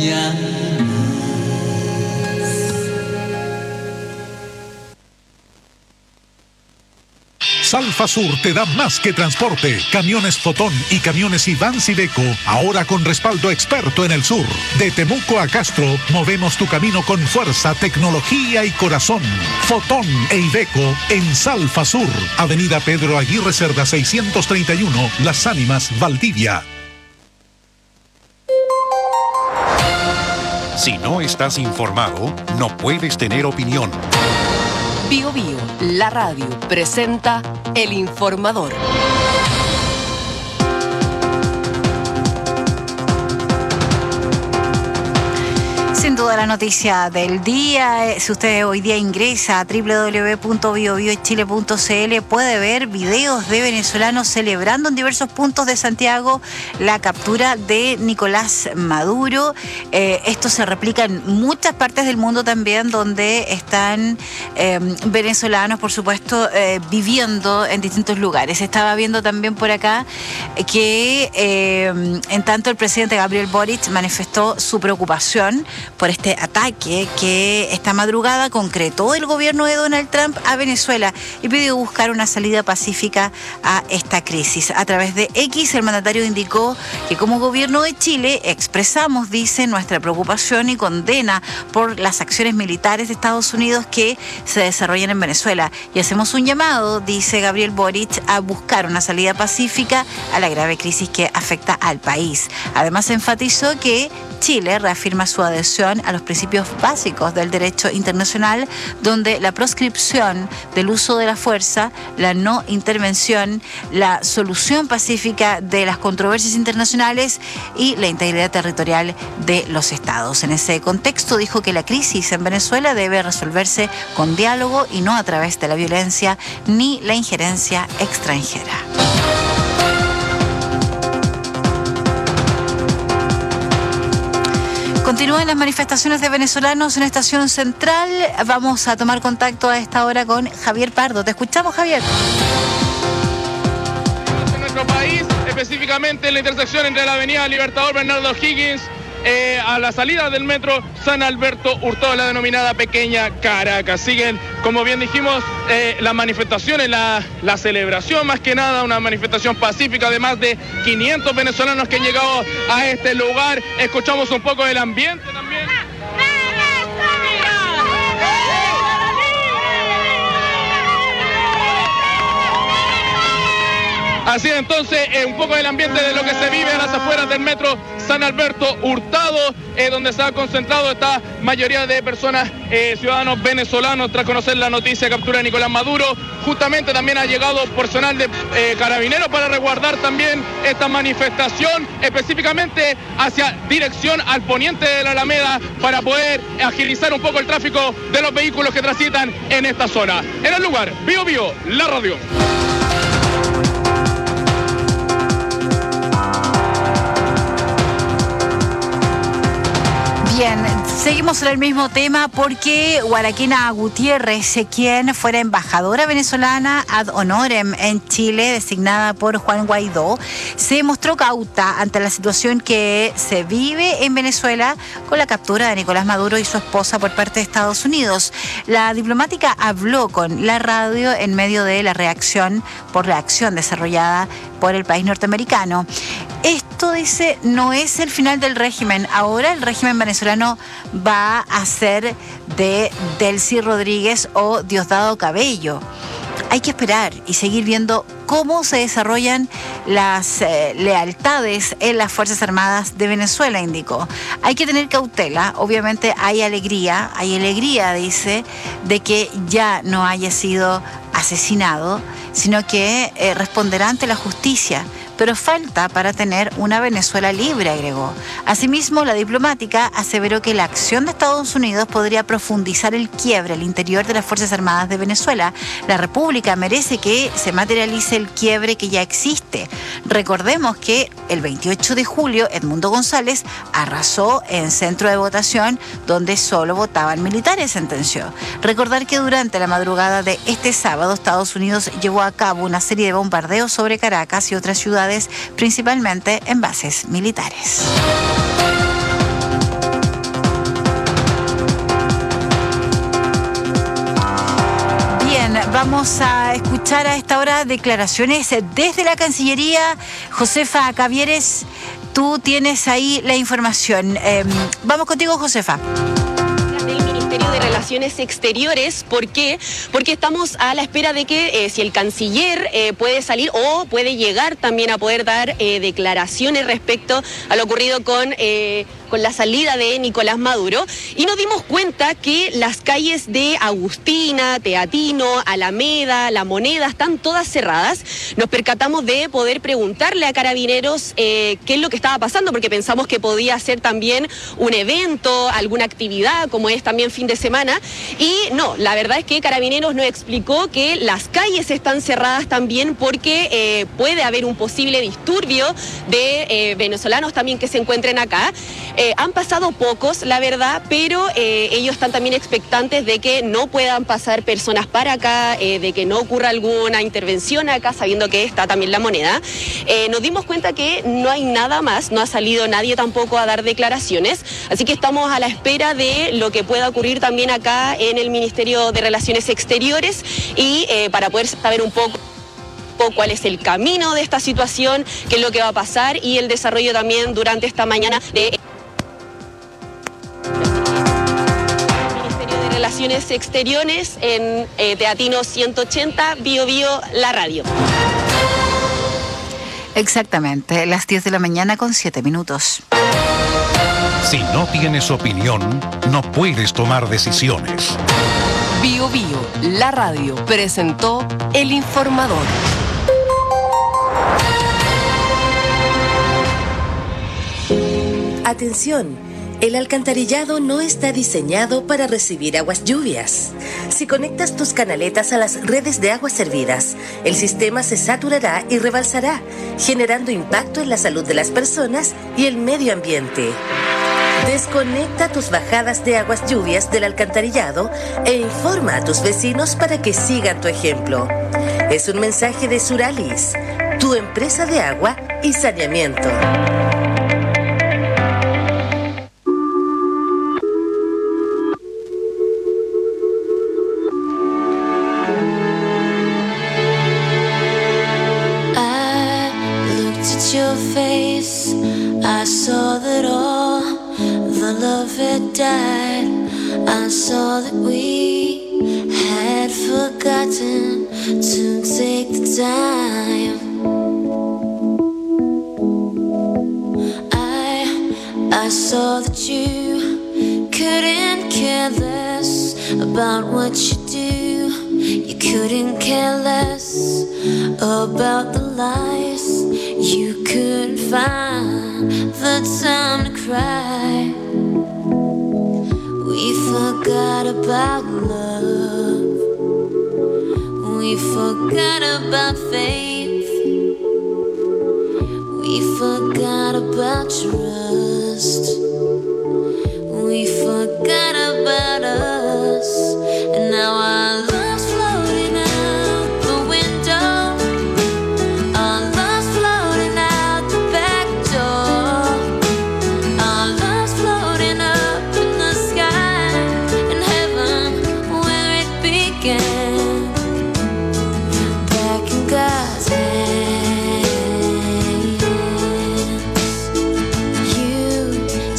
mañana. Salfa Sur te da más que transporte. Camiones Fotón y camiones Ivans Iveco, ahora con respaldo experto en el sur. De Temuco a Castro, movemos tu camino con fuerza, tecnología y corazón. Fotón e Iveco en Salfa Sur, Avenida Pedro Aguirre Cerda 631, Las Ánimas, Valdivia. Si no estás informado, no puedes tener opinión. Bio Bio, la radio, presenta El Informador. Sin duda la noticia del día, si usted hoy día ingresa a www.biobiochile.cl puede ver videos de venezolanos celebrando en diversos puntos de Santiago la captura de Nicolás Maduro. Esto se replica en muchas partes del mundo también, donde están venezolanos, por supuesto, viviendo en distintos lugares. Estaba viendo también por acá que en tanto el presidente Gabriel Boric manifestó su preocupación por este ataque que esta madrugada concretó el gobierno de Donald Trump a Venezuela y pidió buscar una salida pacífica a esta crisis. A través de X, el mandatario indicó que como gobierno de Chile expresamos, dice, nuestra preocupación y condena por las acciones militares de Estados Unidos que se desarrollan en Venezuela. Y hacemos un llamado, dice Gabriel Boric, a buscar una salida pacífica a la grave crisis que afecta al país. Además, enfatizó que Chile reafirma su adhesión a los principios básicos del derecho internacional, donde la proscripción del uso de la fuerza, la no intervención, la solución pacífica de las controversias internacionales y la integridad territorial de los estados. En ese contexto dijo que la crisis en Venezuela debe resolverse con diálogo y no a través de la violencia ni la injerencia extranjera. Continúan las manifestaciones de venezolanos en Estación Central. Vamos a tomar contacto a esta hora con Javier Pardo. Te escuchamos, Javier. En nuestro país, específicamente en la intersección entre la avenida Libertador Bernardo O'Higgins, a la salida del metro San Alberto Hurtado, la denominada Pequeña Caracas. Siguen, como bien dijimos, las manifestaciones, la celebración, más que nada, una manifestación pacífica de más de 500 venezolanos que han llegado a este lugar. Escuchamos un poco del ambiente también. Así es, entonces, un poco del ambiente de lo que se vive a las afueras del metro San Alberto Hurtado, donde se ha concentrado esta mayoría de personas, ciudadanos venezolanos, tras conocer la noticia de captura de Nicolás Maduro. Justamente también ha llegado personal de carabineros para resguardar también esta manifestación, específicamente hacia dirección al poniente de la Alameda, para poder agilizar un poco el tráfico de los vehículos que transitan en esta zona. En el lugar, Bio Bio, la radio. Bien, seguimos en el mismo tema porque Guaraquena Gutiérrez, quien fuera embajadora venezolana ad honorem en Chile, designada por Juan Guaidó, se mostró cauta ante la situación que se vive en Venezuela con la captura de Nicolás Maduro y su esposa por parte de Estados Unidos. La diplomática habló con la radio en medio de la reacción por la acción desarrollada por el país norteamericano. Esto, dice, no es el final del régimen. Ahora el régimen venezolano va a ser de Delcy Rodríguez o Diosdado Cabello. Hay que esperar y seguir viendo cómo se desarrollan las lealtades en las Fuerzas Armadas de Venezuela, indicó. Hay que tener cautela. Obviamente hay alegría, dice, de que ya no haya sido asesinado, sino que responderá ante la justicia. Pero falta para tener una Venezuela libre, agregó. Asimismo, la diplomática aseveró que la acción de Estados Unidos podría profundizar el quiebre al interior de las Fuerzas Armadas de Venezuela. La República merece que se materialice el quiebre que ya existe. Recordemos que el 28 de julio, Edmundo González arrasó en centro de votación donde solo votaban militares, sentenció. Recordar que durante la madrugada de este sábado, Estados Unidos llevó a cabo una serie de bombardeos sobre Caracas y otras ciudades, principalmente en bases militares. Vamos a escuchar a esta hora declaraciones desde la Cancillería. Josefa Cavieres, tú tienes ahí la información. Vamos contigo, Josefa. Del Ministerio de Relaciones Exteriores. ¿Por qué? Porque estamos a la espera de que si el canciller puede salir o puede llegar también a poder dar declaraciones respecto a lo ocurrido con la salida de Nicolás Maduro, y nos dimos cuenta que las calles de Agustina, Teatino, Alameda, La Moneda están todas cerradas. Nos percatamos de poder preguntarle a Carabineros qué es lo que estaba pasando, porque pensamos que podía ser también un evento, alguna actividad, como es también fin de semana, y no, la verdad es que Carabineros nos explicó que las calles están cerradas también porque puede haber un posible disturbio de venezolanos también que se encuentren acá. Han pasado pocos, la verdad, pero ellos están también expectantes de que no puedan pasar personas para acá, de que no ocurra alguna intervención acá, sabiendo que está también La Moneda. Nos dimos cuenta que no hay nada más, no ha salido nadie tampoco a dar declaraciones, así que estamos a la espera de lo que pueda ocurrir también acá en el Ministerio de Relaciones Exteriores y para poder saber un poco cuál es el camino de esta situación, qué es lo que va a pasar y el desarrollo también durante esta mañana de Relaciones Exteriores en Teatino 180, Bio Bio, la radio. Exactamente, las 10 de la mañana con 7 minutos. Si no tienes opinión, no puedes tomar decisiones. Bio Bio, la radio, presentó El Informador. Atención. El alcantarillado no está diseñado para recibir aguas lluvias. Si conectas tus canaletas a las redes de aguas servidas, el sistema se saturará y rebalsará, generando impacto en la salud de las personas y el medio ambiente. Desconecta tus bajadas de aguas lluvias del alcantarillado e informa a tus vecinos para que sigan tu ejemplo. Es un mensaje de Suralis, tu empresa de agua y saneamiento. I saw that all the love had died. I saw that we had forgotten to take the time. I saw that you couldn't care less about what you do. You couldn't care less about the lies. You couldn't find the time to cry. We forgot about love. We forgot about faith. We forgot about trust. We forgot about us. And now our love's floating out the window. Our love's floating out the back door. Our love's floating up in the sky, in heaven where it began. Back in God's hands.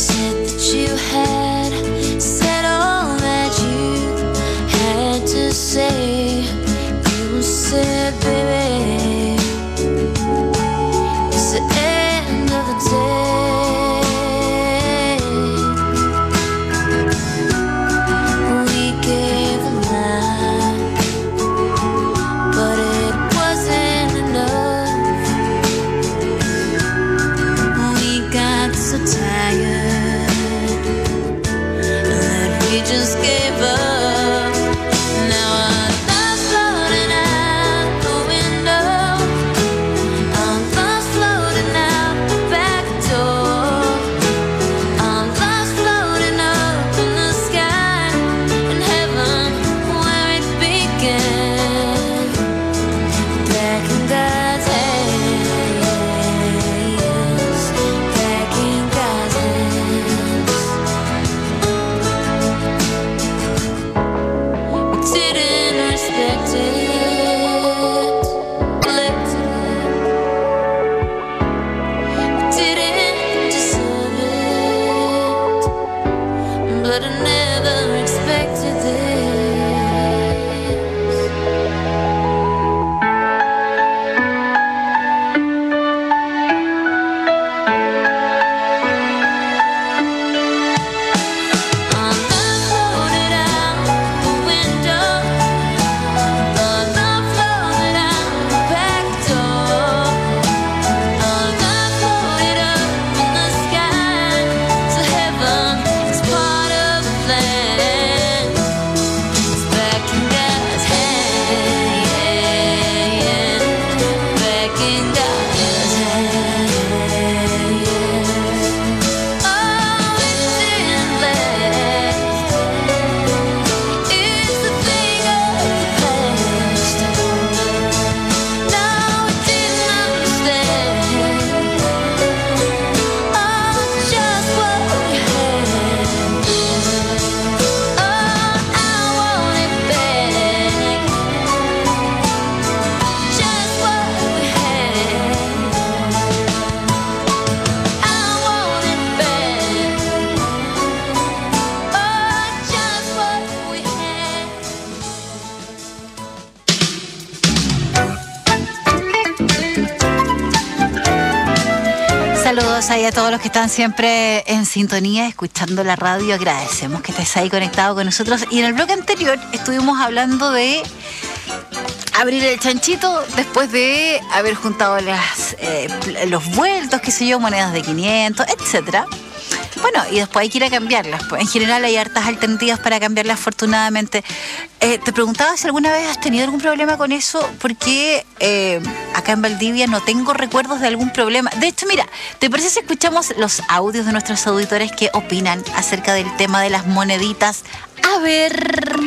Saludos ahí a todos los que están siempre en sintonía, escuchando la radio. Agradecemos que estés ahí conectado con nosotros. Y en el bloque anterior estuvimos hablando de abrir el chanchito después de haber juntado los vueltos, qué sé yo, monedas de 500, etcétera. Bueno, y después hay que ir a cambiarlas. En general hay hartas alternativas para cambiarlas, afortunadamente. Te preguntaba si alguna vez has tenido algún problema con eso, porque acá en Valdivia no tengo recuerdos de algún problema. De hecho, mira, ¿te parece si escuchamos los audios de nuestros auditores que opinan acerca del tema de las moneditas? A ver...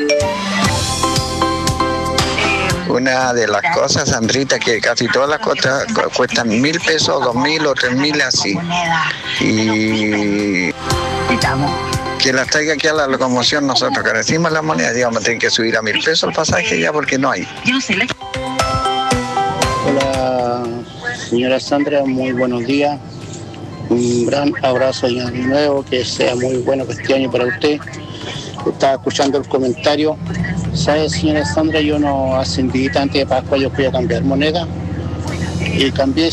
Una de las cosas, Sandrita, que casi todas las cosas cuestan 1.000 pesos, 2.000 o 3.000 así. Y que las traiga aquí a la locomoción, nosotros carecimos las monedas, digamos, tienen que subir a 1.000 pesos el pasaje ya porque no hay. Hola, señora Sandra, muy buenos días. Un gran abrazo y año nuevo, que sea muy bueno este año para usted. Estaba escuchando el comentario. ¿Sabe, señora Sandra? Yo no hace un día antes de Pascua yo fui a cambiar moneda y cambié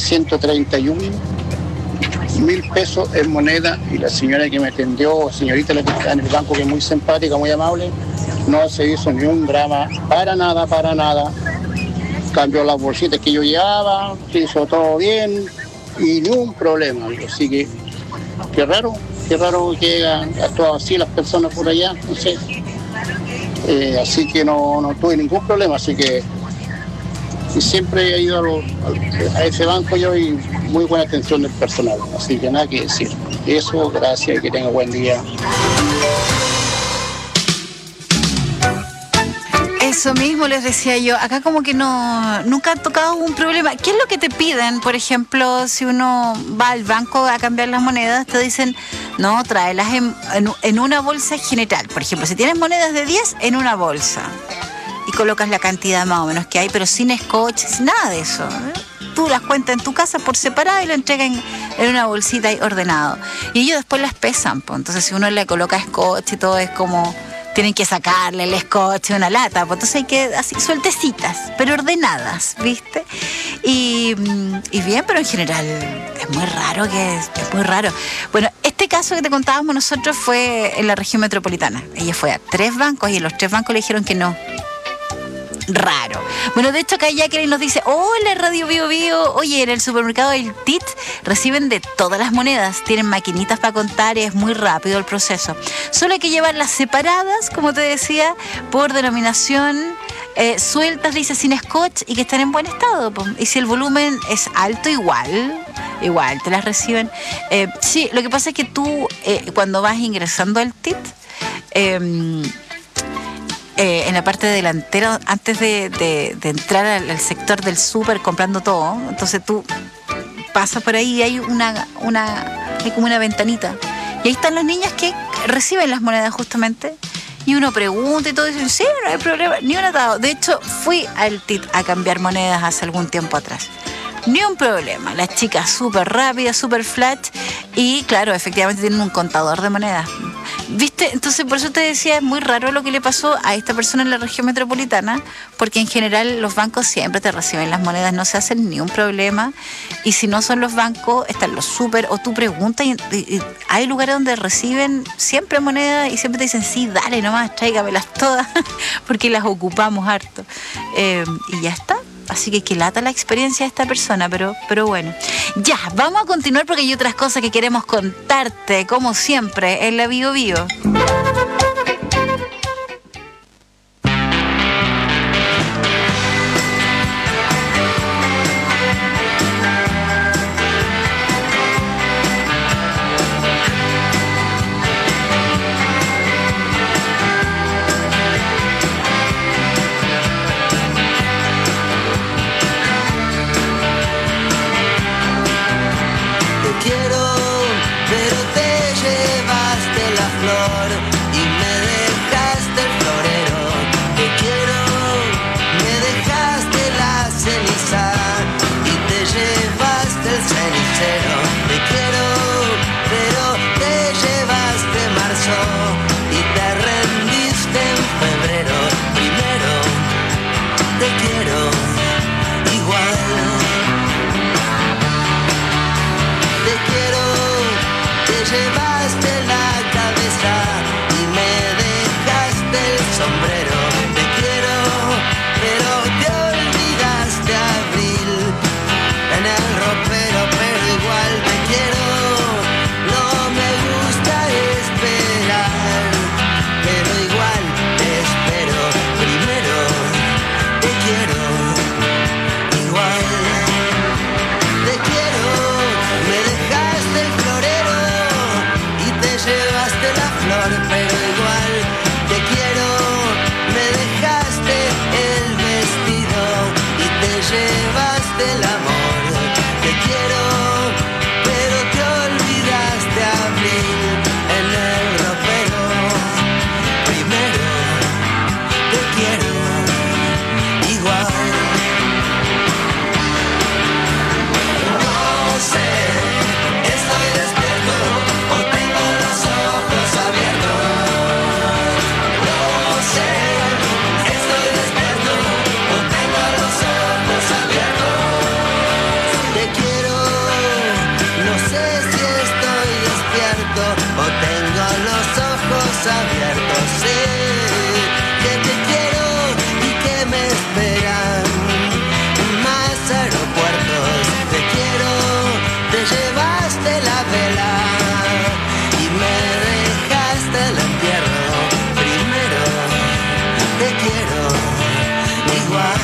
131.000 pesos en moneda, y la señora que me atendió, señorita la que está en el banco, que es muy simpática, muy amable, no se hizo ni un drama, para nada, cambió las bolsitas que yo llevaba, se hizo todo bien y ni un problema. Así que qué raro que hayan actuado así las personas por allá, no sé. Así que no tuve ningún problema, así que siempre he ido a ese banco yo, y muy buena atención del personal, así que nada que decir. Eso, gracias y que tenga buen día. Eso mismo les decía yo, acá como que nunca han tocado un problema. ¿Qué es lo que te piden? Por ejemplo, si uno va al banco a cambiar las monedas, te dicen, no, tráelas en una bolsa general. Por ejemplo, si tienes monedas de 10, en una bolsa. Y colocas la cantidad más o menos que hay, pero sin scotch, nada de eso. Tú las cuentas en tu casa por separado y lo entregan en una bolsita ahí ordenado. Y ellos después las pesan, pues. Entonces si uno le coloca scotch y todo, es como... Tienen que sacarle el scotch a una lata, pues entonces hay que así sueltecitas, pero ordenadas, ¿viste? Y bien, pero en general es muy raro, es muy raro. Bueno, este caso que te contábamos nosotros fue en la región metropolitana. Ella fue a 3 bancos y en los 3 bancos le dijeron que no. Raro. Bueno, de hecho acá Jacqueline nos dice, hola Radio Bio Bio, oye, en el supermercado del TIT reciben de todas las monedas, tienen maquinitas para contar y es muy rápido el proceso. Solo hay que llevarlas separadas, como te decía, por denominación, sueltas, dice, sin scotch y que están en buen estado. Y si el volumen es alto, igual te las reciben. Sí, lo que pasa es que tú, cuando vas ingresando al TIT, en la parte delantera, antes de entrar al sector del súper comprando todo, entonces tú pasas por ahí y hay hay como una ventanita. Y ahí están las niñas que reciben las monedas justamente. Y uno pregunta y todo, y dicen, sí, no hay problema, ni un atado. De hecho, fui al TIT a cambiar monedas hace algún tiempo atrás. Ni un problema. Las chicas súper rápidas, súper flat. Y claro, efectivamente tienen un contador de monedas. ¿Viste? Entonces, por eso te decía, es muy raro lo que le pasó a esta persona en la región metropolitana, porque en general los bancos siempre te reciben las monedas, no se hacen ni un problema. Y si no son los bancos, están los súper, o tú preguntas, y hay lugares donde reciben siempre monedas y siempre te dicen, sí, dale nomás, tráigamelas todas, porque las ocupamos harto. Y ya está. Así que lata la experiencia de esta persona, pero bueno. Ya, vamos a continuar porque hay otras cosas que queremos contarte, como siempre, en la Bio Bio. Te quiero llevaste la cabeza y me dejaste el sombrero. Te quiero, pero te olvidaste abril en el ropero, pero igual te quiero. No me gusta esperar, pero igual te espero. Primero te quiero, igual te quiero. Me dejaste el florero y te llevaste la flor, pero igual te quiero. Me dejaste el vestido y te llevaste el amor. Te quiero, pero te olvidaste abril en el ropero. Primero te quiero, igual. No sé, estoy despierto o tengo los ojos abiertos. No sé, estoy despierto o tengo los ojos abiertos. Te quiero, no sé si estoy despierto o tengo los ojos abiertos. Sé que te quiero y que me esperan más aeropuertos. Te quiero, te llevaste la vela y me dejaste el entierro. Primero te quiero, igual.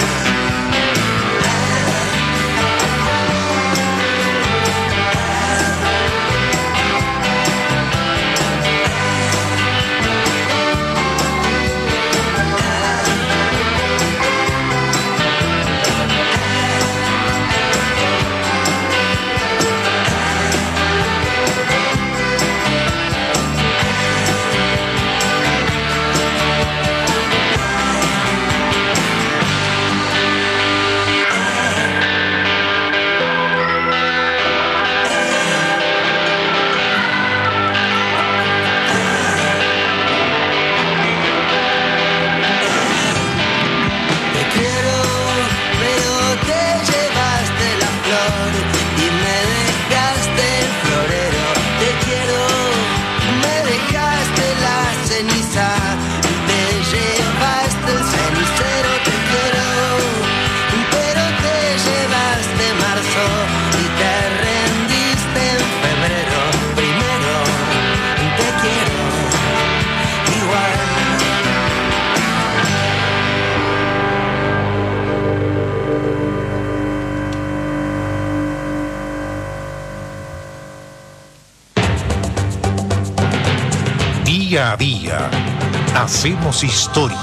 Te quiero, pero te llevaste la flor y me dejaste el florero. Te quiero, me dejaste la ceniza y te llevaste el cenicero. Te quiero, pero te llevaste marzo y te rendiste en febrero. Primero te quiero, igual. Día a día, hacemos historia.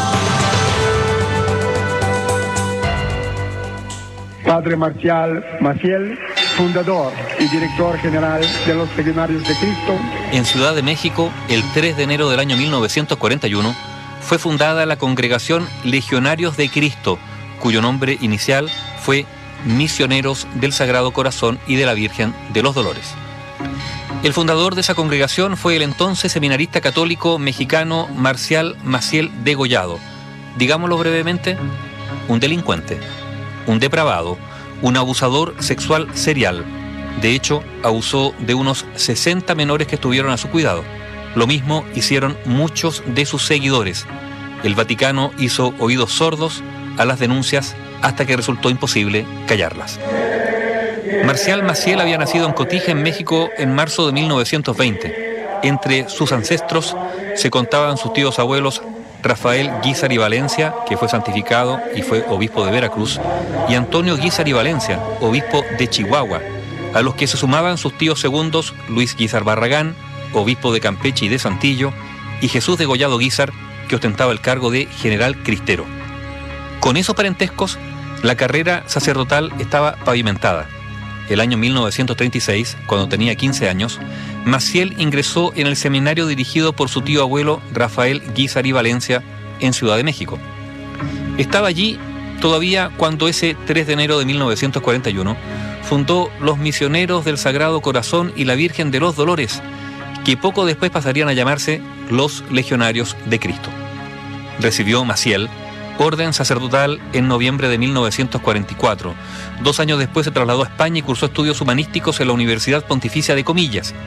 Padre Marcial Maciel, fundador y director general de los Legionarios de Cristo. En Ciudad de México, el 3 de enero del año 1941, fue fundada la Congregación Legionarios de Cristo, cuyo nombre inicial fue Misioneros del Sagrado Corazón y de la Virgen de los Dolores. El fundador de esa congregación fue el entonces seminarista católico mexicano Marcial Maciel Degollado. Digámoslo brevemente, un delincuente, un depravado, un abusador sexual serial. De hecho, abusó de unos 60 menores que estuvieron a su cuidado. Lo mismo hicieron muchos de sus seguidores. El Vaticano hizo oídos sordos a las denuncias hasta que resultó imposible callarlas. Marcial Maciel había nacido en Cotija, en México, en marzo de 1920. Entre sus ancestros se contaban sus tíos abuelos Rafael Guízar y Valencia, que fue santificado y fue obispo de Veracruz, y Antonio Guízar y Valencia, obispo de Chihuahua, a los que se sumaban sus tíos segundos Luis Guízar Barragán, obispo de Campeche y de Saltillo, y Jesús Degollado Guízar, que ostentaba el cargo de general cristero. Con esos parentescos, la carrera sacerdotal estaba pavimentada. El año 1936, cuando tenía 15 años, Maciel ingresó en el seminario dirigido por su tío abuelo Rafael Guízar y Valencia en Ciudad de México. Estaba allí todavía cuando ese 3 de enero de 1941 fundó los Misioneros del Sagrado Corazón y la Virgen de los Dolores, que poco después pasarían a llamarse los Legionarios de Cristo. Recibió Maciel orden sacerdotal en noviembre de 1944. 2 años después se trasladó a España y cursó estudios humanísticos en la Universidad Pontificia de Comillas.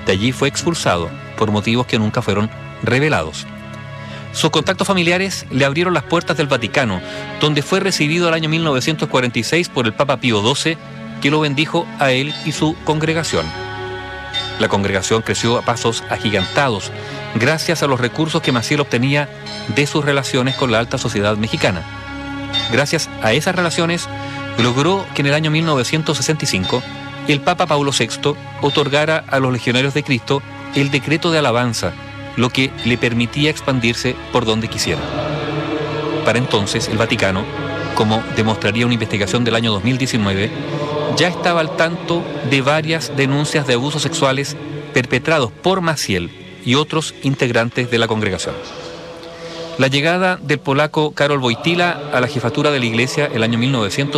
De allí fue expulsado por motivos que nunca fueron revelados. Sus contactos familiares le abrieron las puertas del Vaticano, donde fue recibido el año 1946 por el Papa Pío XII, que lo bendijo a él y su congregación. La congregación creció a pasos agigantados gracias a los recursos que Maciel obtenía de sus relaciones con la alta sociedad mexicana. Gracias a esas relaciones, logró que en el año 1965 el Papa Paulo VI otorgara a los legionarios de Cristo el decreto de alabanza, lo que le permitía expandirse por donde quisiera. Para entonces, el Vaticano, como demostraría una investigación del año 2019, ya estaba al tanto de varias denuncias de abusos sexuales perpetrados por Maciel y otros integrantes de la congregación. La llegada del polaco Karol Wojtyła a la jefatura de la Iglesia el año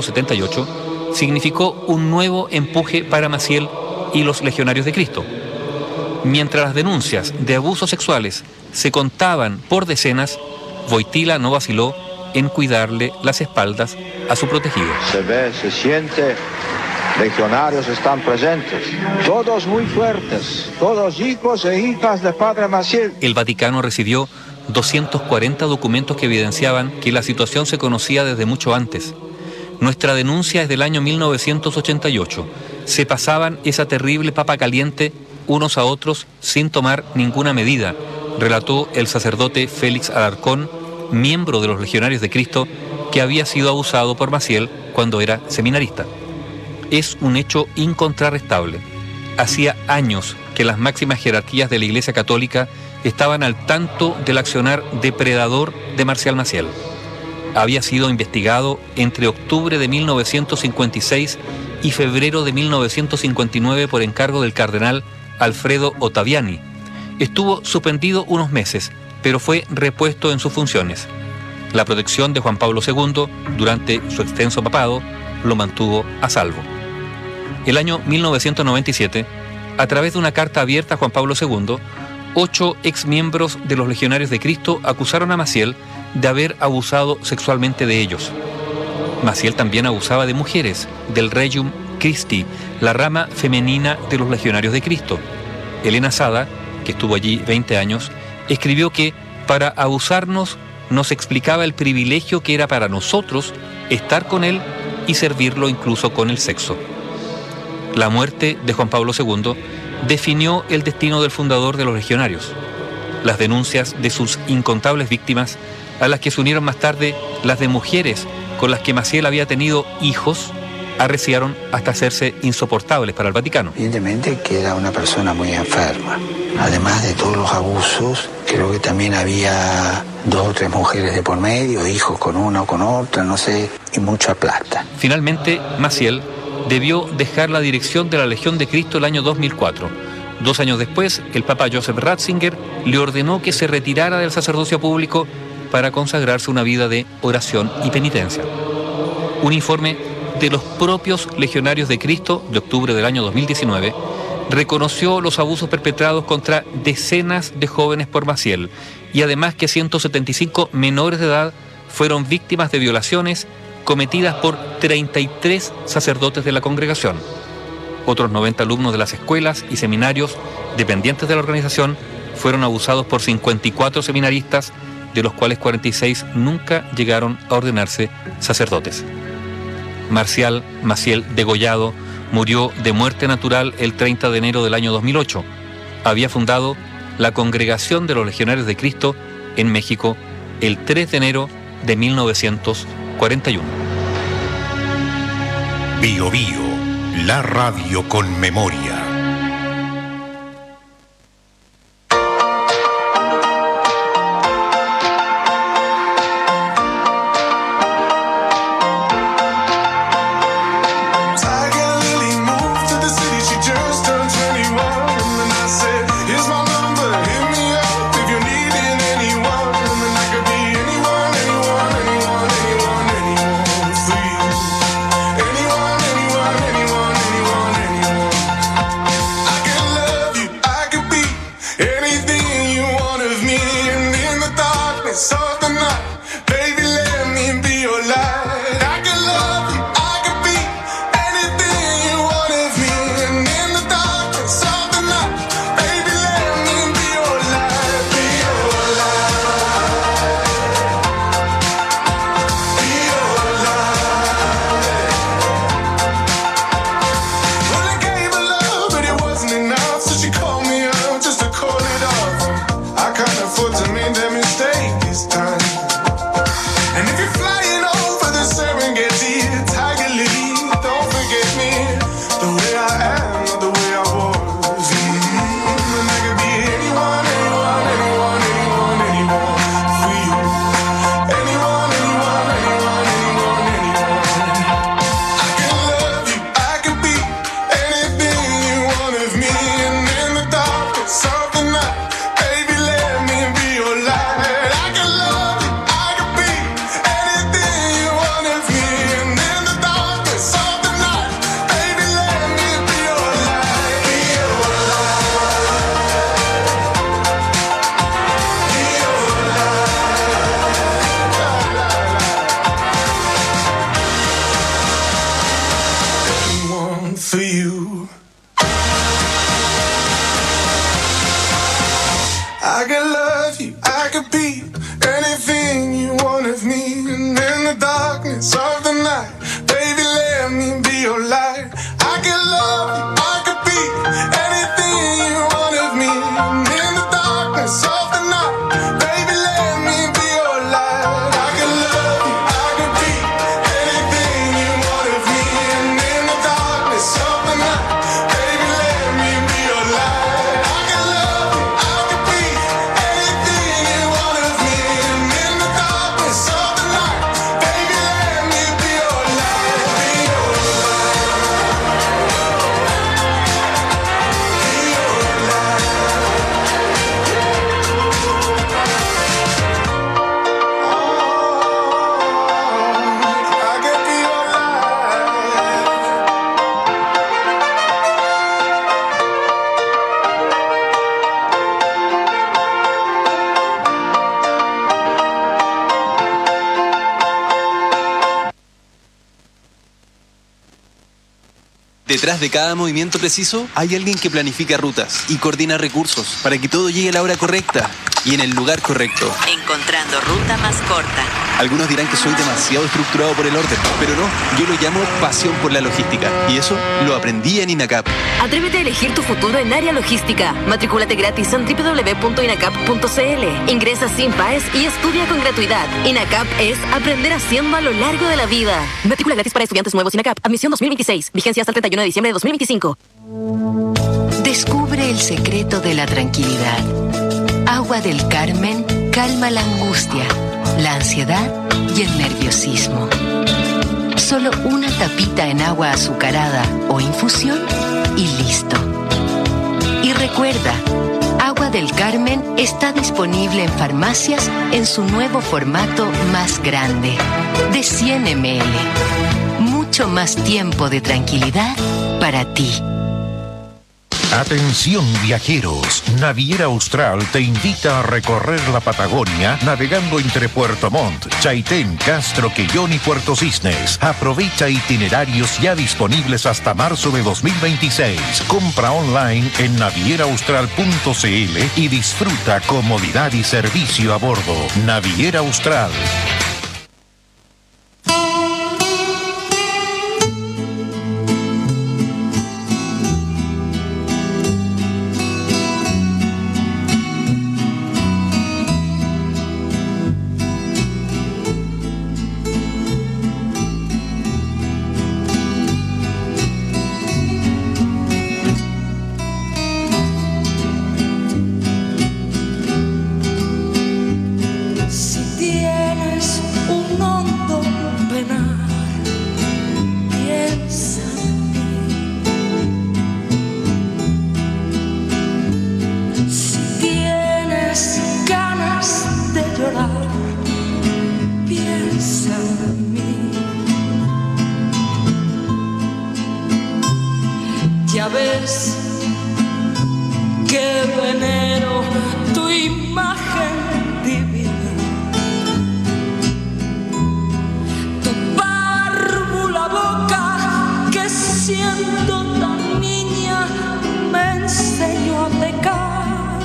1978 significó un nuevo empuje para Maciel y los legionarios de Cristo. Mientras las denuncias de abusos sexuales se contaban por decenas, Wojtyła no vaciló en cuidarle las espaldas a su protegido. Se ve, se siente, legionarios están presentes, todos muy fuertes, todos hijos e hijas de Padre Maciel. El Vaticano recibió 240 documentos que evidenciaban que la situación se conocía desde mucho antes. Nuestra denuncia es del año 1988. Se pasaban esa terrible papa caliente unos a otros sin tomar ninguna medida, relató el sacerdote Félix Alarcón, miembro de los Legionarios de Cristo, que había sido abusado por Maciel cuando era seminarista. Es un hecho incontrarrestable. Hacía años que las máximas jerarquías de la Iglesia Católica estaban al tanto del accionar depredador de Marcial Maciel. Había sido investigado entre octubre de 1956 y febrero de 1959 por encargo del cardenal Alfredo Ottaviani. Estuvo suspendido unos meses, pero fue repuesto en sus funciones. La protección de Juan Pablo II durante su extenso papado lo mantuvo a salvo. El año 1997, a través de una carta abierta a Juan Pablo II, 8 exmiembros de los Legionarios de Cristo acusaron a Maciel de haber abusado sexualmente de ellos. Maciel también abusaba de mujeres del Regium Christi, la rama femenina de los Legionarios de Cristo. Elena Sada, que estuvo allí 20 años, escribió que para abusarnos nos explicaba el privilegio que era para nosotros estar con él y servirlo incluso con el sexo. La muerte de Juan Pablo II definió el destino del fundador de los Legionarios. Las denuncias de sus incontables víctimas, a las que se unieron más tarde las de mujeres con las que Maciel había tenido hijos, arreciaron hasta hacerse insoportables para el Vaticano. Evidentemente que era una persona muy enferma. Además de todos los abusos, creo que también había 2 o 3 mujeres de por medio, hijos con una o con otra, no sé, y mucha plata. Finalmente, Maciel debió dejar la dirección de la Legión de Cristo el año 2004. 2 años después, el Papa Joseph Ratzinger le ordenó que se retirara del sacerdocio público para consagrarse una vida de oración y penitencia. Un informe de los propios Legionarios de Cristo de octubre del año 2019 reconoció los abusos perpetrados contra decenas de jóvenes por Maciel y además que 175 menores de edad fueron víctimas de violaciones cometidas por 33 sacerdotes de la congregación. Otros 90 alumnos de las escuelas y seminarios dependientes de la organización fueron abusados por 54 seminaristas, de los cuales 46 nunca llegaron a ordenarse sacerdotes. Marcial Maciel Degollado murió de muerte natural el 30 de enero del año 2008. Había fundado la Congregación de los Legionarios de Cristo en México el 3 de enero de 1941. Bio Bio, la radio con memoria. I could love you, I could be anything you want of me. And in the darkness of the night, baby, let me be your light. I could love you, I could be anything you want of me. And in the darkness of the night, baby, let me be your light. I could love you, I could be anything you want of me. And in the darkness of the night, baby, let me be your light. I could love you, I could be anything you want of me. And in the darkness of the night, baby, let me be your light. Be your Detrás de cada movimiento preciso hay alguien que planifica rutas y coordina recursos para que todo llegue a la hora correcta y en el lugar correcto. Encontrando ruta más corta. Algunos dirán que soy demasiado estructurado por el orden, pero no, yo lo llamo pasión por la logística y eso lo aprendí en INACAP. Atrévete a elegir tu futuro en área logística. Matricúlate gratis en www.inacap.cl. Ingresa sin PAES y estudia con gratuidad. INACAP es aprender haciendo a lo largo de la vida. Matrícula gratis para estudiantes nuevos INACAP. Admisión 2026. Vigencia hasta el 31 de diciembre de 2025. Descubre el secreto de la tranquilidad. Agua del Carmen calma la angustia, la ansiedad y el nerviosismo. Solo una tapita en agua azucarada o infusión y listo. Y recuerda, Agua del Carmen está disponible en farmacias en su nuevo formato más grande, de 100 ml. Mucho más tiempo de tranquilidad para ti. Atención viajeros, Naviera Austral te invita a recorrer la Patagonia navegando entre Puerto Montt, Chaitén, Castro, Quellón y Puerto Cisnes. Aprovecha itinerarios ya disponibles hasta marzo de 2026. Compra online en navieraaustral.cl y disfruta comodidad y servicio a bordo. Naviera Austral. Ya ves que venero tu imagen divina, tu párvula boca que siendo tan niña me enseñó a pecar.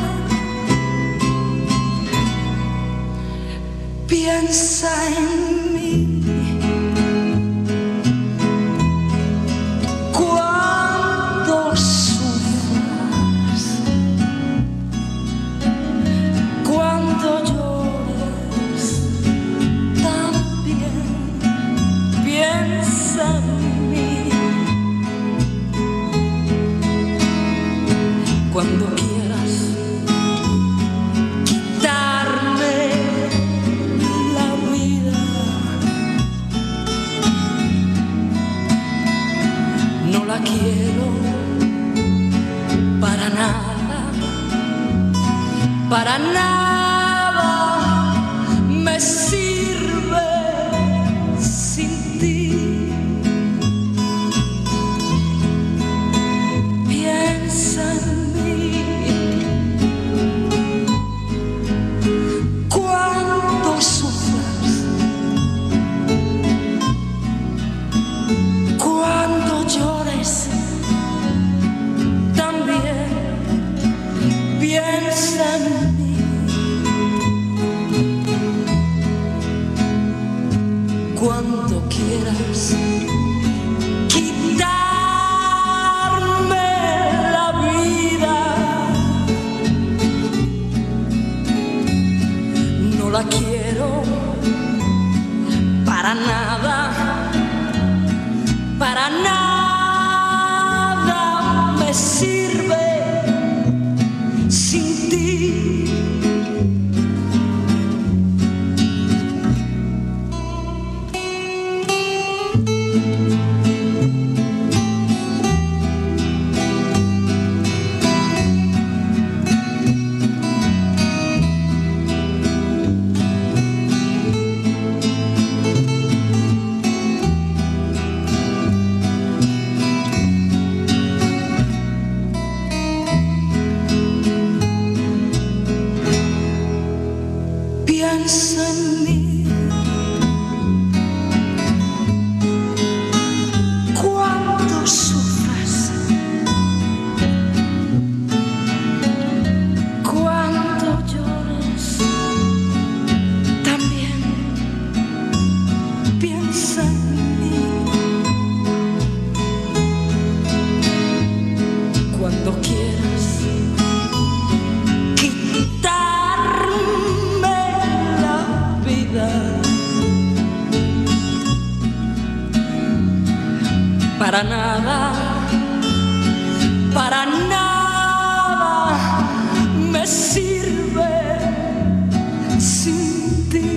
Piensa en mí. Cuando quieras quitarme la vida, no la quiero para nada, para nada me sirve sin ti. Piensa en piensa en mí. cuando quieras quitarme la vida. Para nada me sirve sin ti.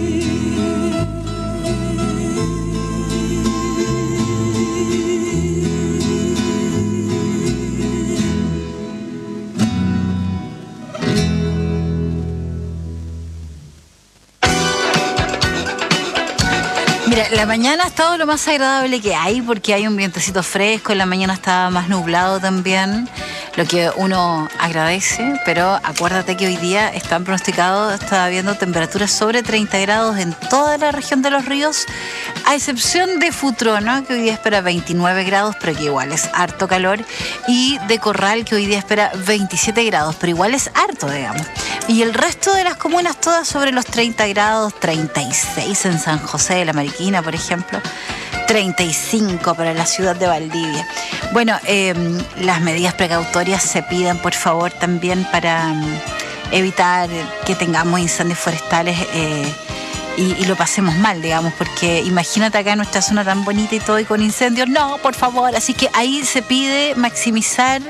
Mira, la mañana ha estado lo más agradable que hay porque hay un vientecito fresco, en la mañana estaba más nublado también, lo que uno agradece, pero acuérdate que hoy día están pronosticados, está habiendo temperaturas sobre 30 grados en toda la región de Los Ríos, a excepción de Futrono, que hoy día espera 29 grados, pero que igual es harto calor, y de Corral, que hoy día espera 27 grados, pero igual es harto, digamos. Y el resto de las comunas todas sobre los 30 grados, 36 en San José de la Mariquina, por ejemplo, 35 para la ciudad de Valdivia. Bueno, las medidas precautorias se piden, por favor, también para evitar que tengamos incendios forestales y lo pasemos mal, digamos, porque imagínate acá en nuestra zona tan bonita y todo y con incendios, no, por favor. Así que ahí se pide maximizar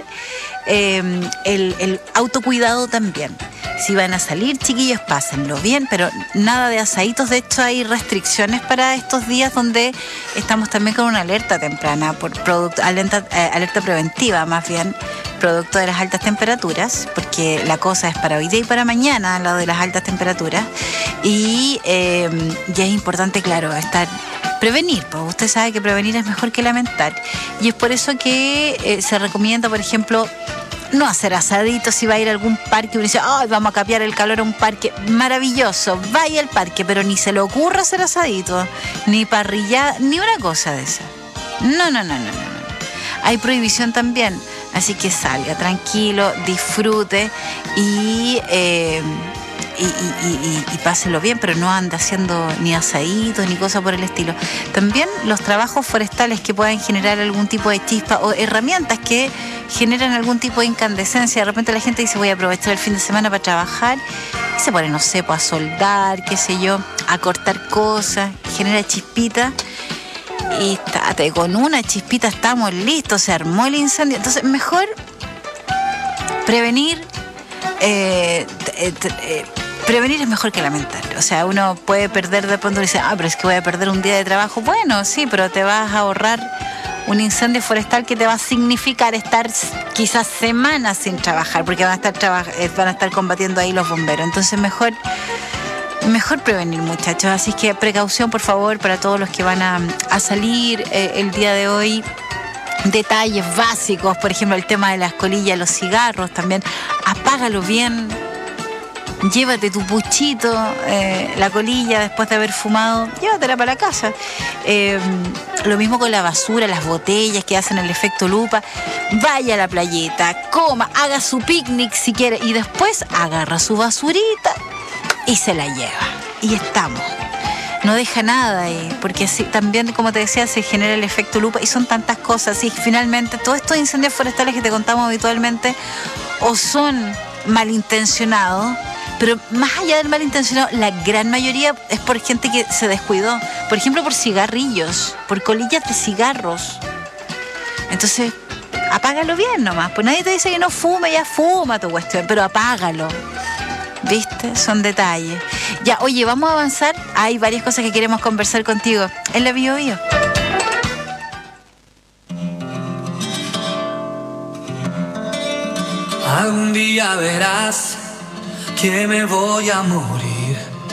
el autocuidado también. Si van a salir, chiquillos, pásenlo bien, pero nada de asaditos. De hecho, hay restricciones para estos días donde estamos también con una alerta temprana, por alerta preventiva, más bien, producto de las altas temperaturas, porque la cosa es para hoy día y para mañana, lo de las altas temperaturas. Y ya es importante, claro, prevenir, pues usted sabe que prevenir es mejor que lamentar. Y es por eso que se recomienda, por ejemplo, no hacer asaditos. Si va a ir a algún parque, uno dice, oh, vamos a capear el calor a un parque, maravilloso, vaya al parque, pero ni se le ocurra hacer asaditos, ni parrillada, ni una cosa de esa. No. Hay prohibición también, así que salga tranquilo, disfrute y páselo bien, pero no anda haciendo ni asaditos ni cosas por el estilo. También los trabajos forestales que puedan generar algún tipo de chispa o herramientas que generan algún tipo de incandescencia. De repente la gente dice, voy a aprovechar el fin de semana para trabajar, y se pone, no sé, pues a soldar, qué sé yo, a cortar cosas, genera chispita, y con una chispita estamos listos, se armó el incendio. Entonces mejor prevenir. Prevenir es mejor que lamentar. O sea, uno puede perder, de pronto dice, pero es que voy a perder un día de trabajo. Bueno, sí, pero te vas a ahorrar un incendio forestal que te va a significar estar quizás semanas sin trabajar, porque van a estar combatiendo ahí los bomberos. Entonces mejor prevenir, muchachos. Así que precaución, por favor, para todos los que van a salir el día de hoy. Detalles básicos, por ejemplo, el tema de las colillas, los cigarros también. Apágalo bien. Llévate tu puchito, la colilla después de haber fumado, llévatela para la casa. Lo mismo con la basura, las botellas que hacen el efecto lupa. Vaya a la playeta, coma, haga su picnic si quiere y después agarra su basurita y se la lleva. Y estamos. No deja nada ahí, porque así también, como te decía, se genera el efecto lupa y son tantas cosas. Y finalmente, todos estos incendios forestales que te contamos habitualmente o son malintencionados, pero más allá del malintencionado, la gran mayoría es por gente que se descuidó. Por ejemplo, por cigarrillos, por colillas de cigarros. Entonces, apágalo bien nomás. Pues nadie te dice que no fume, ya fuma tu cuestión, pero apágalo. ¿Viste? Son detalles. Ya, oye, vamos a avanzar. Hay varias cosas que queremos conversar contigo en la Bio Bio. Algún día verás que me voy a morir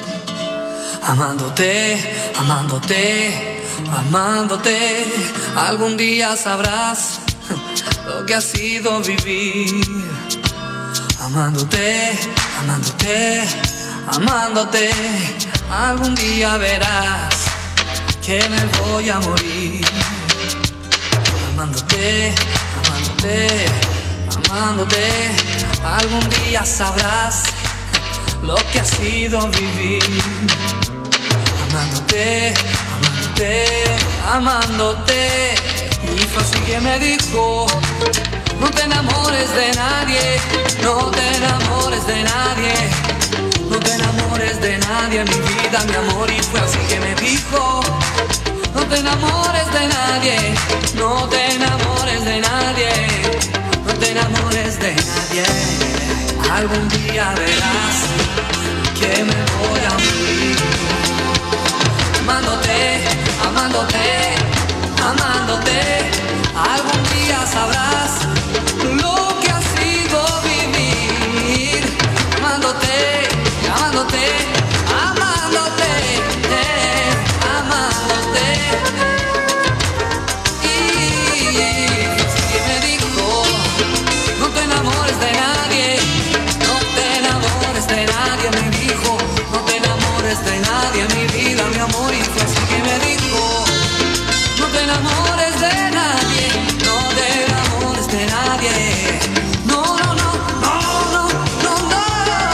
amándote, amándote, amándote. Algún día sabrás lo que ha sido vivir amándote, amándote, amándote. Algún día verás que me voy a morir amándote, amándote, amándote. Algún día sabrás lo que ha sido vivir amándote, amándote, amándote. Y fue así que me dijo No te enamores de nadie, no te enamores de nadie. No te enamores de nadie, mi vida, mi amor, y fue así que me dijo. No te enamores de nadie, no te enamores de nadie. No te enamores de nadie. Algún día verás que me voy a morir. Amándote, amándote, amándote. Algún día sabrás lo que ha sido vivir. Amándote, amándote, amándote, amándote. Y así me dijo, no te enamores de nadie, no te enamores de nadie, me dijo, no te enamores de nadie, mi vida, mi amor, y fue así que me dijo, no te enamores de nadie, no te enamores de nadie, no, no, no, no, no, no, no.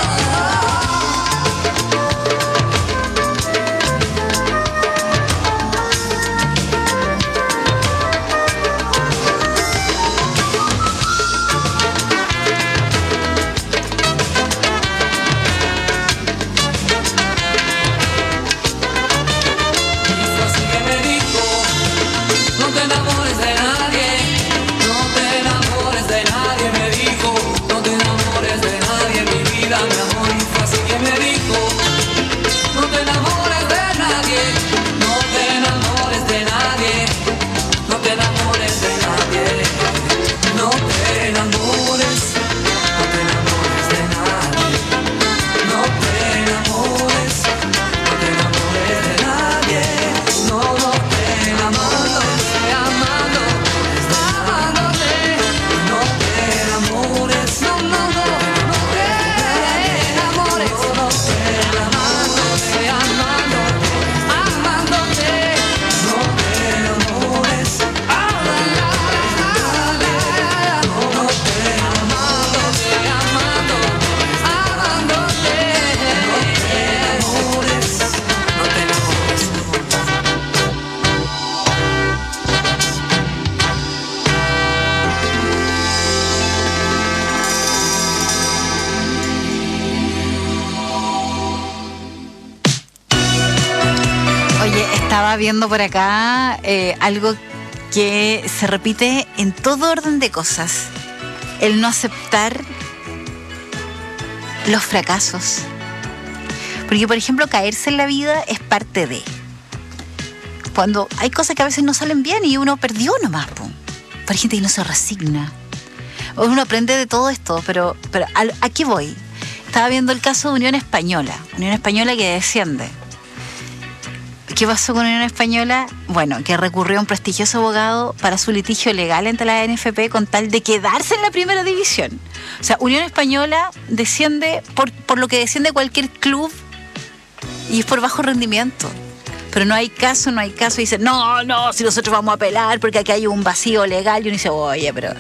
Estaba viendo por acá algo que se repite en todo orden de cosas. El no aceptar los fracasos. Porque, por ejemplo, caerse en la vida es parte de. Cuando hay cosas que a veces no salen bien y uno perdió nomás, po. Hay gente que no se resigna. Uno aprende de todo esto, pero ¿a qué voy? Estaba viendo el caso de Unión Española. Unión Española que desciende. ¿Qué pasó con Unión Española? Bueno, que recurrió a un prestigioso abogado para su litigio legal ante la NFP con tal de quedarse en la primera división. O sea, Unión Española desciende por lo que desciende cualquier club y es por bajo rendimiento. Pero no hay caso. Y dicen, no, si nosotros vamos a apelar porque aquí hay un vacío legal. Y uno dice, oye, pero...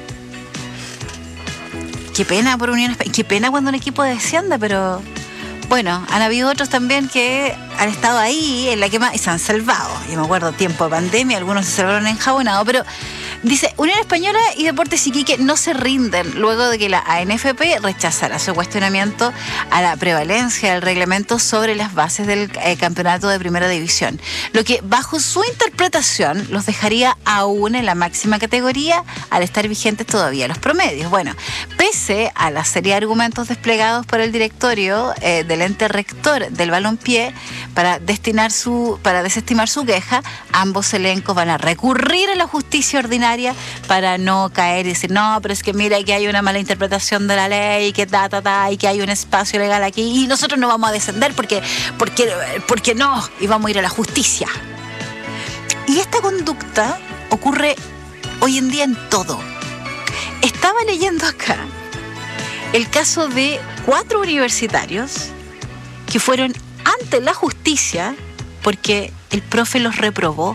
Qué pena por Unión Española. Qué pena cuando un equipo desciende, pero... Bueno, han habido otros también que han estado ahí en la quema y se han salvado. Yo me acuerdo, tiempo de pandemia, algunos se salvaron enjabonados, pero dice, Unión Española y Deportes Iquique no se rinden luego de que la ANFP rechazara su cuestionamiento a la prevalencia del reglamento sobre las bases del campeonato de primera división. Lo que, bajo su interpretación, los dejaría aún en la máxima categoría al estar vigentes todavía los promedios. Bueno, pese a la serie de argumentos desplegados por el directorio del ente rector del balompié para desestimar su queja, ambos elencos van a recurrir a la justicia ordinaria para no caer y decir, no, pero es que mira que hay una mala interpretación de la ley, que y que hay un espacio legal aquí y nosotros no vamos a descender porque no, y vamos a ir a la justicia. Y esta conducta ocurre hoy en día en todo. Estaba leyendo acá el caso de 4 universitarios que fueron ante la justicia porque el profe los reprobó.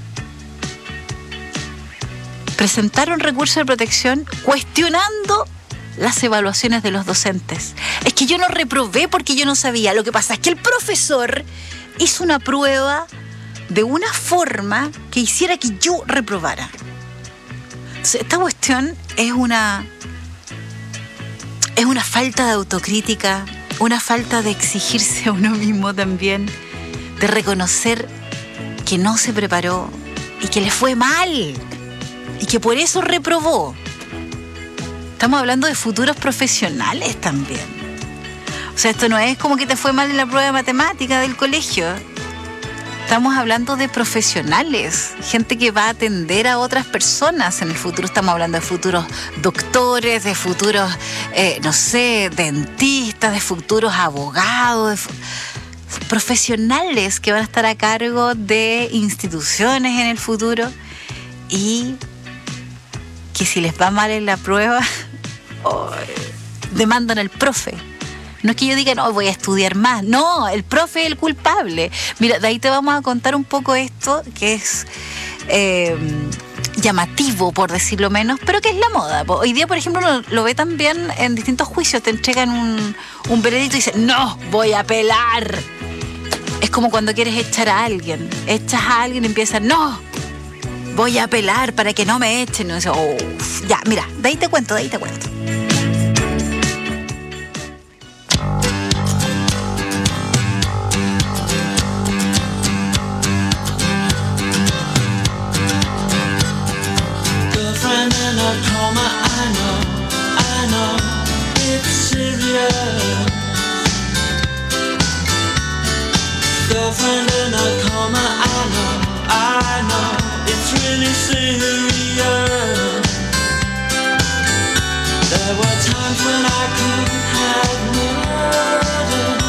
Presentaron recurso de protección cuestionando las evaluaciones de los docentes. Es que yo no reprobé porque yo no sabía. Lo que pasa es que el profesor hizo una prueba de una forma que hiciera que yo reprobara. Esta cuestión es una falta de autocrítica, una falta de exigirse a uno mismo también, de reconocer que no se preparó y que le fue mal y que por eso reprobó. Estamos hablando de futuros profesionales también. O sea, esto no es como que te fue mal en la prueba de matemática del colegio. Estamos hablando de profesionales, gente que va a atender a otras personas en el futuro. Estamos hablando de futuros doctores, de futuros, no sé, dentistas, de futuros abogados, profesionales que van a estar a cargo de instituciones en el futuro y que si les va mal en la prueba, demandan al profe. No es que yo diga, no, voy a estudiar más. No, el profe es el culpable. Mira, de ahí te vamos a contar un poco esto, que es llamativo, por decirlo menos, pero que es la moda. Hoy día, por ejemplo, uno lo ve también en distintos juicios. Te entregan un veredicto y dicen, no, voy a apelar. Es como cuando quieres echar a alguien. Echas a alguien y empiezas, no, voy a apelar para que no me echen. Y dice, ya, mira, de ahí te cuento. Girlfriend in a coma, I know, it's really serious. There were times when I could have murdered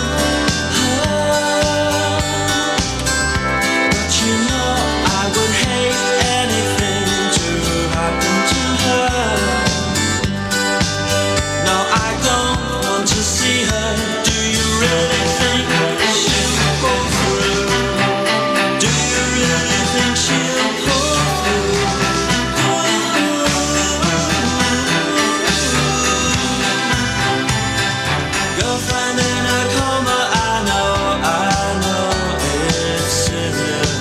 her, but you know I would hate anything to happen to her. No, I don't want to see her. Do you really think she'll go through? Do you really think she'll pull through? Girlfriend in a coma, I know it's serious.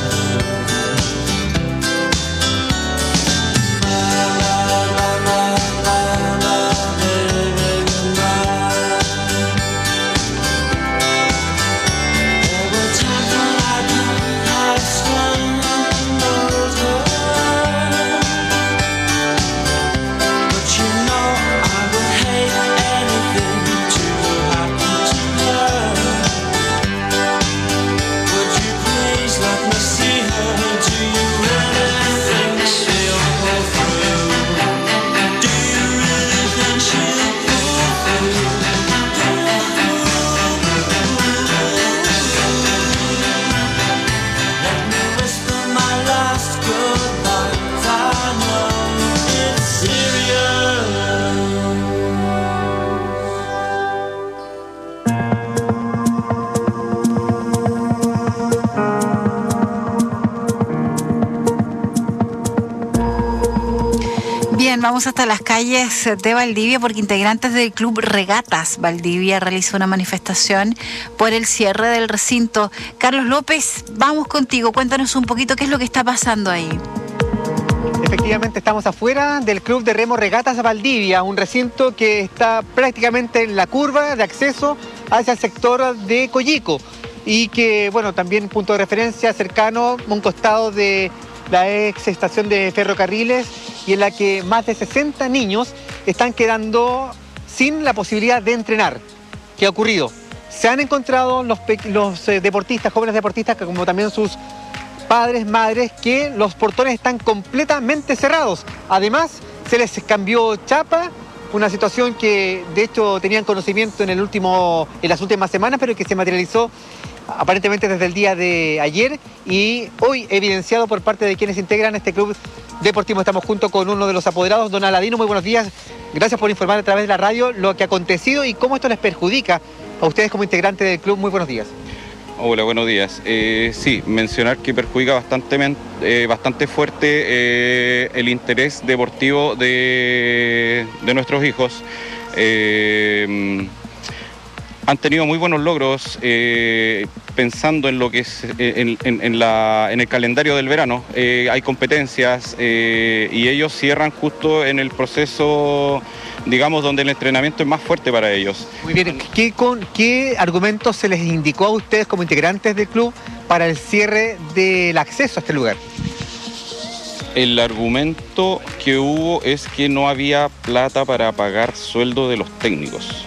Vamos hasta las calles de Valdivia porque integrantes del Club Regatas Valdivia realizó una manifestación por el cierre del recinto. Carlos López, vamos contigo, cuéntanos un poquito qué es lo que está pasando ahí. Efectivamente, estamos afuera del Club de Remo Regatas Valdivia, un recinto que está prácticamente en la curva de acceso hacia el sector de Coyico y que, bueno, también punto de referencia cercano a un costado de la ex estación de ferrocarriles y en la que más de 60 niños están quedando sin la posibilidad de entrenar. ¿Qué ha ocurrido? Se han encontrado los deportistas, jóvenes deportistas, como también sus padres, madres, que los portones están completamente cerrados. Además, se les cambió chapa, una situación que de hecho tenían conocimiento en las últimas semanas, pero que se materializó aparentemente desde el día de ayer y hoy evidenciado por parte de quienes integran este club deportivo. Estamos junto con uno de los apoderados, don Aladino. Muy buenos días. Gracias por informar a través de la radio lo que ha acontecido y cómo esto les perjudica a ustedes como integrantes del club. Muy buenos días. Hola, buenos días. Sí, mencionar que perjudica bastante fuerte el interés deportivo de nuestros hijos. han tenido muy buenos logros pensando en lo que es en el calendario del verano. Hay competencias y ellos cierran justo en el proceso, digamos, donde el entrenamiento es más fuerte para ellos. Muy bien, ¿qué argumentos se les indicó a ustedes como integrantes del club para el cierre del acceso a este lugar? El argumento que hubo es que no había plata para pagar sueldo de los técnicos.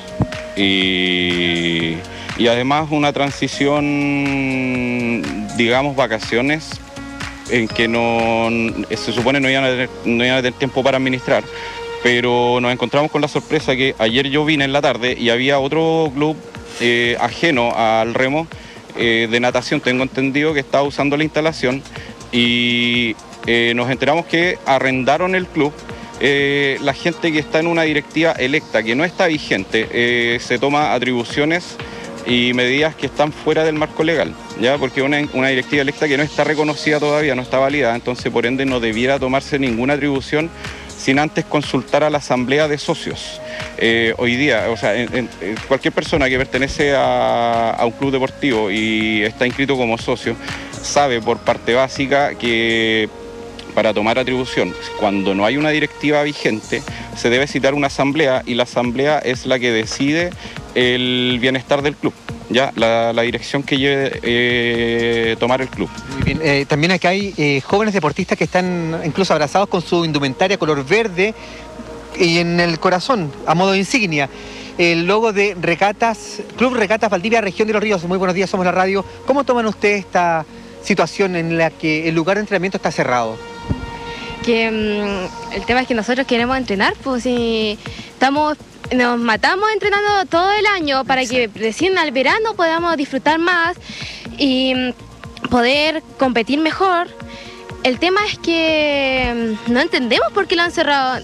Y además una transición, digamos, vacaciones, en que se supone no iban a tener tiempo para administrar. Pero nos encontramos con la sorpresa que ayer yo vine en la tarde y había otro club ajeno al remo de natación, tengo entendido, que estaba usando la instalación y nos enteramos que arrendaron el club. La gente que está en una directiva electa, que no está vigente, se toma atribuciones y medidas que están fuera del marco legal, ¿ya? Porque una directiva electa que no está reconocida todavía, no está validada, entonces por ende no debiera tomarse ninguna atribución sin antes consultar a la asamblea de socios. Hoy día, o sea, cualquier persona que pertenece a un club deportivo y está inscrito como socio, sabe por parte básica que para tomar atribución, cuando no hay una directiva vigente, se debe citar una asamblea y la asamblea es la que decide el bienestar del club, ya la dirección que lleve tomar el club. Muy bien. También acá hay jóvenes deportistas que están incluso abrazados con su indumentaria color verde y en el corazón, a modo de insignia, el logo de Regatas, Club Regatas Valdivia, Región de los Ríos. Muy buenos días, somos la radio. ¿Cómo toman ustedes esta situación en la que el lugar de entrenamiento está cerrado? Que el tema es que nosotros queremos entrenar, pues si nos matamos entrenando todo el año para que recién al verano podamos disfrutar más y poder competir mejor. El tema es que no entendemos por qué lo han cerrado.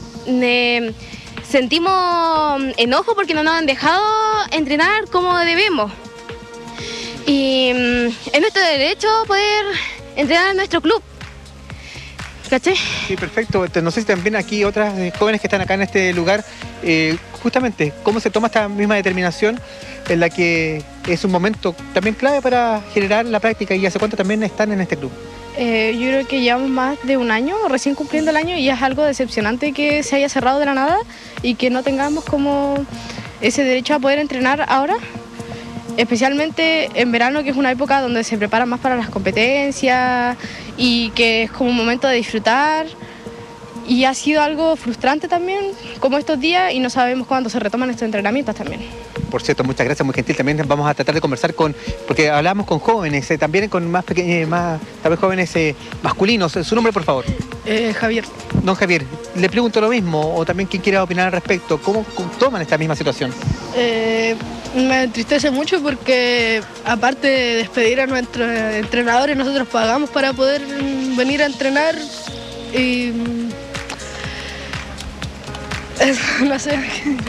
Sentimos enojo porque no nos han dejado entrenar como debemos. Y es nuestro derecho poder entrenar en nuestro club. ¿Caché? Sí, perfecto. No sé si también aquí otras jóvenes que están acá en este lugar, justamente, ¿cómo se toma esta misma determinación en la que es un momento también clave para generar la práctica? ¿Y hace cuánto también están en este club? Yo creo que llevamos más de un año, recién cumpliendo el año, y es algo decepcionante que se haya cerrado de la nada y que no tengamos como ese derecho a poder entrenar ahora. Especialmente en verano, que es una época donde se preparan más para las competencias y que es como un momento de disfrutar. Y ha sido algo frustrante también, como estos días, y no sabemos cuándo se retoman estos entrenamientos también. Por cierto, muchas gracias, muy gentil. También vamos a tratar de conversar porque hablamos con jóvenes, también con más pequeños, tal vez jóvenes masculinos. ¿Su nombre, por favor? Javier. Don Javier, le pregunto lo mismo, o también quien quiera opinar al respecto. ¿Cómo toman esta misma situación? Me entristece mucho porque, aparte de despedir a nuestros entrenadores, nosotros pagamos para poder venir a entrenar y... no sé.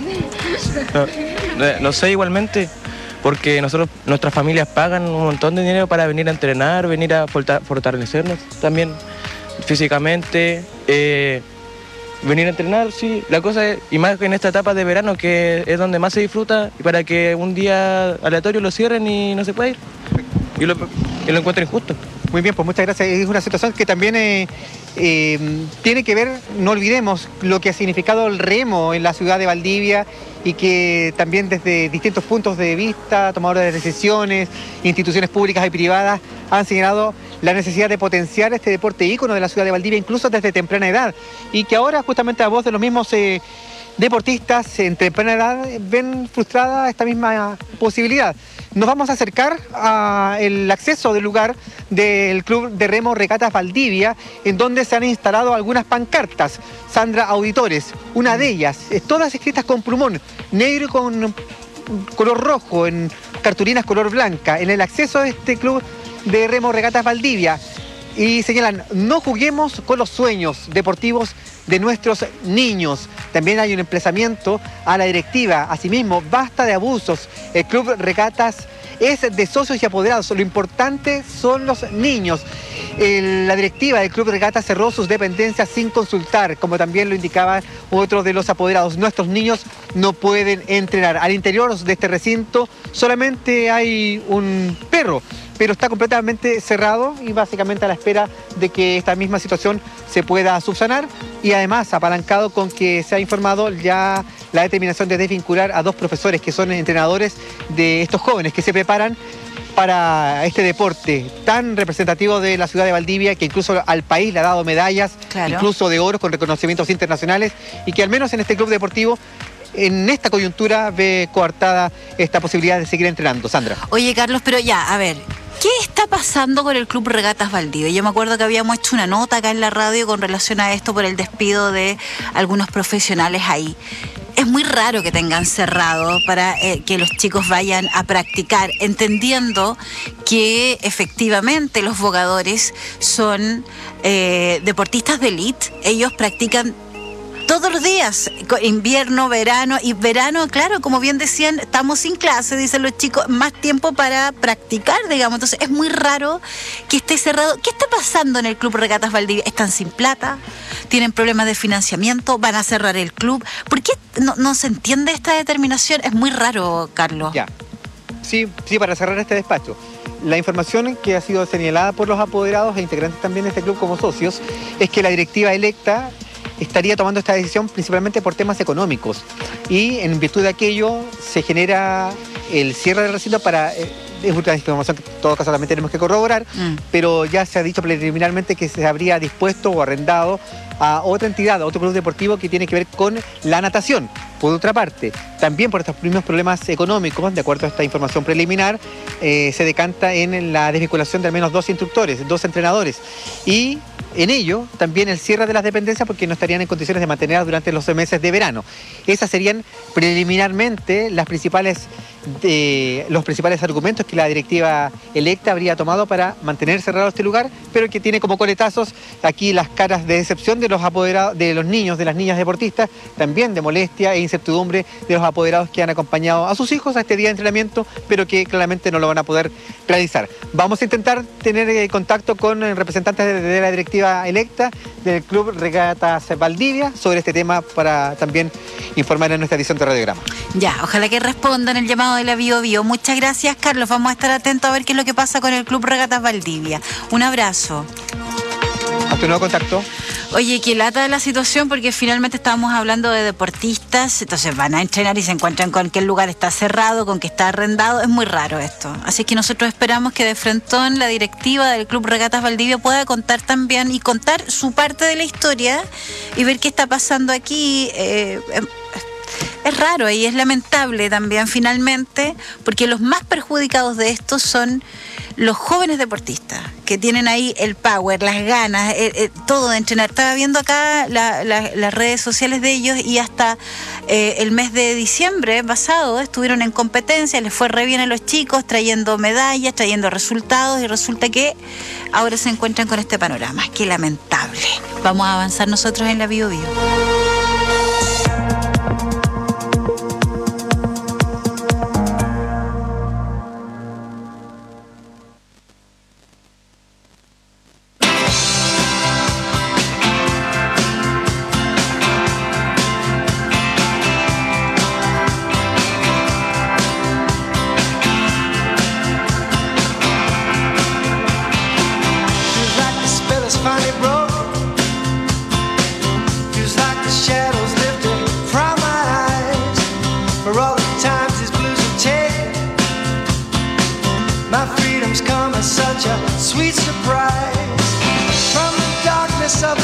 No sé, igualmente, porque nuestras familias pagan un montón de dinero para venir a entrenar, venir a fortalecernos también físicamente, venir a entrenar, sí. La cosa es, y más en esta etapa de verano, que es donde más se disfruta, y para que un día aleatorio lo cierren y no se pueda ir. Y lo encuentro injusto. Muy bien, pues muchas gracias. Es una situación que también tiene que ver, no olvidemos, lo que ha significado el remo en la ciudad de Valdivia y que también desde distintos puntos de vista, tomadores de decisiones, instituciones públicas y privadas han señalado la necesidad de potenciar este deporte ícono de la ciudad de Valdivia, incluso desde temprana edad, y que ahora justamente a voz de los mismos deportistas en temprana edad ven frustrada esta misma posibilidad. Nos vamos a acercar al acceso del lugar del Club de Remo Regatas Valdivia, en donde se han instalado algunas pancartas, Sandra, auditores, una de ellas, todas escritas con plumón, negro y con color rojo, en cartulinas color blanca, en el acceso de este Club de Remo Regatas Valdivia, y señalan: no juguemos con los sueños deportivos de nuestros niños. También hay un emplazamiento a la directiva. Asimismo, basta de abusos. El Club Regatas es de socios y apoderados. Lo importante son los niños. La directiva del Club Regata cerró sus dependencias sin consultar, como también lo indicaba otro de los apoderados. Nuestros niños no pueden entrenar. Al interior de este recinto solamente hay un perro, pero está completamente cerrado y básicamente a la espera de que esta misma situación se pueda subsanar, y además apalancado con que se ha informado ya la determinación de desvincular a 2 profesores que son entrenadores de estos jóvenes que se preparan para este deporte tan representativo de la ciudad de Valdivia, que incluso al país le ha dado medallas, Claro. incluso de oro con reconocimientos internacionales, y que al menos en este club deportivo, en esta coyuntura, ve coartada esta posibilidad de seguir entrenando. Sandra. Oye, Carlos, pero ya, a ver, ¿qué está pasando con el Club Regatas Valdivia? Yo me acuerdo que habíamos hecho una nota acá en la radio con relación a esto por el despido de algunos profesionales ahí. Es muy raro que tengan cerrado para que los chicos vayan a practicar, entendiendo que efectivamente los bogadores son deportistas de élite. Ellos practican todos los días, invierno, verano, y verano, claro, como bien decían, estamos sin clase, dicen los chicos, más tiempo para practicar, digamos. Entonces es muy raro que esté cerrado. ¿Qué está pasando en el Club Regatas Valdivia? ¿Están sin plata? ¿Tienen problemas de financiamiento? ¿Van a cerrar el club? ¿Por qué no se entiende esta determinación? Es muy raro, Carlos. Ya. Sí, para cerrar este despacho. La información que ha sido señalada por los apoderados e integrantes también de este club como socios es que la directiva electa estaría tomando esta decisión principalmente por temas económicos, y en virtud de aquello se genera el cierre del recinto para... es una información que en todo caso también tenemos que corroborar, pero ya se ha dicho preliminarmente que se habría dispuesto o arrendado a otra entidad, a otro club deportivo que tiene que ver con la natación. Por otra parte, también por estos mismos problemas económicos, de acuerdo a esta información preliminar, se decanta en la desvinculación de al menos 2 instructores, 2 entrenadores, y en ello también el cierre de las dependencias, porque no estarían en condiciones de mantenerlas durante los meses de verano. Esas serían preliminarmente los principales argumentos que la directiva electa habría tomado para mantener cerrado este lugar, pero que tiene como coletazos aquí las caras de decepción de los apoderados, de los niños, de las niñas deportistas, también de molestia e incertidumbre de los apoderados que han acompañado a sus hijos a este día de entrenamiento, pero que claramente no lo van a poder realizar. Vamos a intentar tener contacto con representantes de la directiva electa del Club Regatas Valdivia sobre este tema para también informar en nuestra edición de Radiograma. Ya, ojalá que respondan el llamado de la Bio Bio. Muchas gracias, Carlos. Vamos a estar atentos a ver qué es lo que pasa con el Club Regatas Valdivia. Un abrazo. Hasta un nuevo contacto. Oye, qué lata la situación, porque finalmente estábamos hablando de deportistas, entonces van a entrenar y se encuentran con que el lugar está cerrado, con que está arrendado. Es muy raro esto. Así que nosotros esperamos que de frentón la directiva del Club Regatas Valdivia pueda contar también y contar su parte de la historia y ver qué está pasando aquí. Es raro y es lamentable también finalmente, porque los más perjudicados de esto son los jóvenes deportistas, que tienen ahí el power, las ganas, todo de entrenar. Estaba viendo acá las redes sociales de ellos, y hasta el mes de diciembre pasado estuvieron en competencia, les fue re bien a los chicos, trayendo medallas, trayendo resultados, y resulta que ahora se encuentran con este panorama. Qué lamentable. Vamos a avanzar nosotros en la Bio Bio. Sweet surprise from the darkness of